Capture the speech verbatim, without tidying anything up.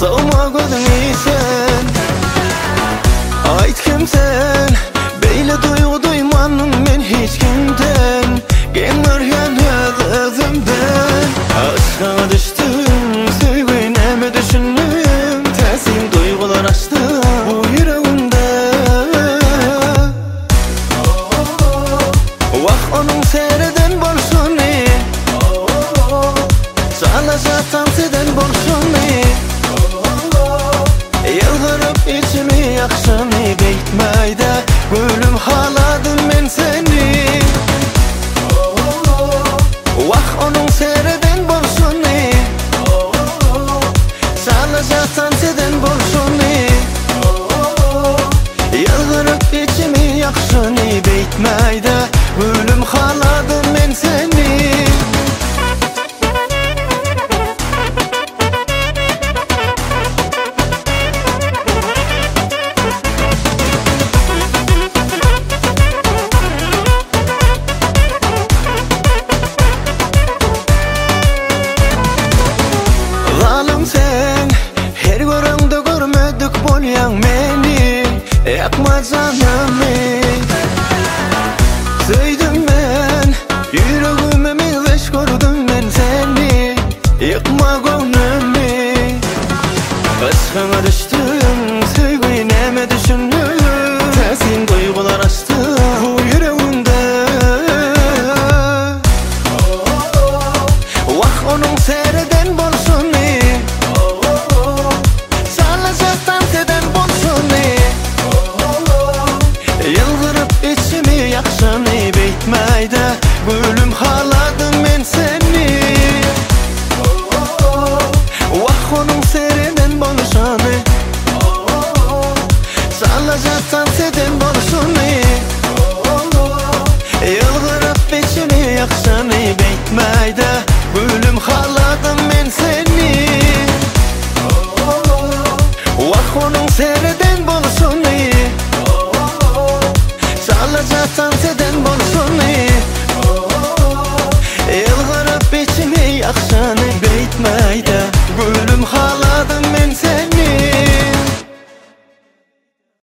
Sağma gözün isen Ait kimsen Beyle duygu duymanım men hiç kimden Genlerken özümden Aşka düştüm Sevgineme düşündüm Tersin duygular açtı bu yüreğimde Vah onun seyreden bolsun Çalacaktan seden bolsun Yıldırıp içimi yakşın Beytmeyde gülüm haladım ben seni Vah onun seyreden bolsun Çalacaktan seden bolsun Yıldırıp içimi yakşın Beytmeyde gülüm haladım ben seni Sen her göründü görmedik bolyan meni Yakma canımı Söydüm ben yüreğime milveş gördüm ben seni Yıkma gönlümü Aşkına düştüm sevgineme düşündüm Tersin duygular açtı bu yüreğimde Vah onun seyreden bolsun Yıldırıp içimi yakşın Beytmeyde gülüm haladım ben seni Vah onun seyreden bolsun Çalacaktan seden bolsun Yıldırıp içimi yakşın Beytmeyde gülüm haladım ben seni